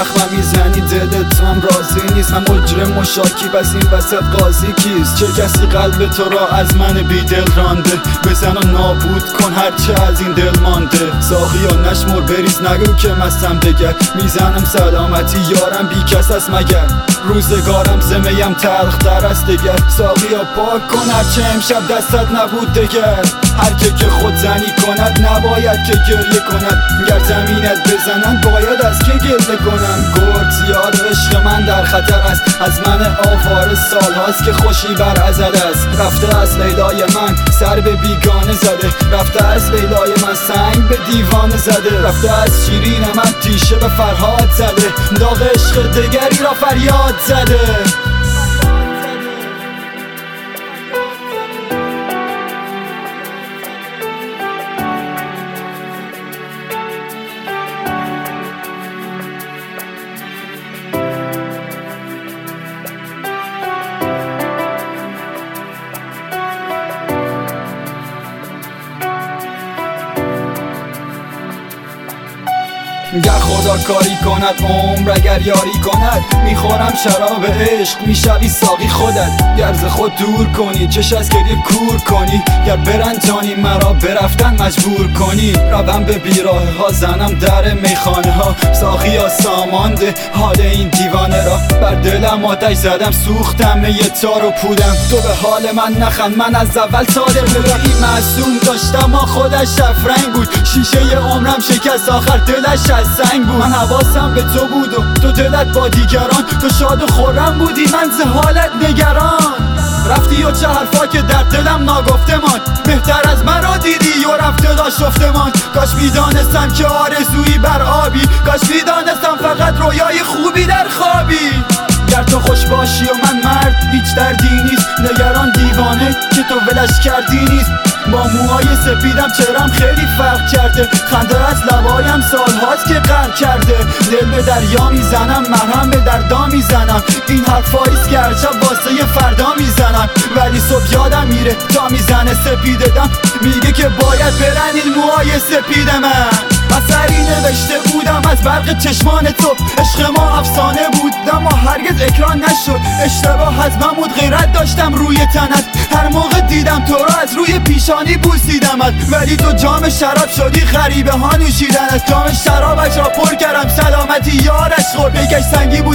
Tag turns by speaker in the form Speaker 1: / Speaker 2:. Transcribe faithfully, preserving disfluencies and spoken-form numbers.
Speaker 1: زخمم میزنی دلت تو هم راضی نیست. من مجرم و شاکی بس این وسط قاضی کیست؟ چه کسی قلب تو را از من بی دل رانده؟ بزن و نابود کن هرچه از این دل مانده. ساقی و نشمر بریز نگو که مستم دگر. میزنم سلامتی یارم بی کس است مگر. روزگارم زمیم تلخ در است دگر. ساقی و پاک کن هرچه امشب دستت نبود دگر. هر که که خود زنی کند نباید که گریه کند. گر زمینت بزنن باید از که گله کنم. گرد زیاد عشق من در خطر است. از من آواره سال هاست که خوشی بر ازد است. رفته از لیلای من سر به بیگانه زده. رفته از لیلای من سنگ به دیوانه زده. رفته از شیرین من تیشه به فرهاد زده. داغ عشق دگری را فریاد زده. گر خدا کاری کند عمر اگر یاری کند. میخورم شراب عشق میشوی ساقی خودت. گر ز خود دور کنی چش از گریه کور کنی. گر برنجانی مرا برفتن مجبور کنی. روم به بیراه ها زنم در میخانه ها. ساقی ها سامان ده حال این دیوانه را. بر دلم آتش زدم سوختم یه تار و پودم. تو به حال من نخند من از اول صادق بودم. این معصوم داشتم ما خودش شفرنگ بود. شیشه عمرم شکست آخر دلش از سنگ بود. من حواسم به تو بود و تو دلت با دیگران. تو شاد و خورم بودی من ز حالت نگران. رفتی و چه حرفا که در دلم ناگفته مان. بهتر از من را دیدی و رفته داشته مان. کاش میدانستم که آرزویی بر آبی. کاش میدانستم فقط رویای خوبی در خوابی. گر تو خوش باشی و من مرد هیچ دردی نیست. نگران دیوانه که تو ولش کردی نیست. با موهای سپیدم چهرم خیلی فرق کرده. خنده از لبایم سالهاست که غرق کرده. دل به دریا میزنم مرهم به دردا میزنم. این حرفاییست که هر شب واسه فردا میزنم. ولی صبح یادم میره تا میزنه سپیده دم. میگه که باید برن این موهای سپید من. اثری نوشته بودم از برق چشمان تو. عشق ما افسانه بود اما هرگز اکران نشد. اشتباه از من بود غیرت داشتم روی تنت. هر موقع دیدم تو را از روی پیشانی بوسیدمت. ولی تو جام شراب شدی غریبه ها نوشیدنت. جام شرابش را پر کردم سلامتی یارش خورد. پیکش سنگی بود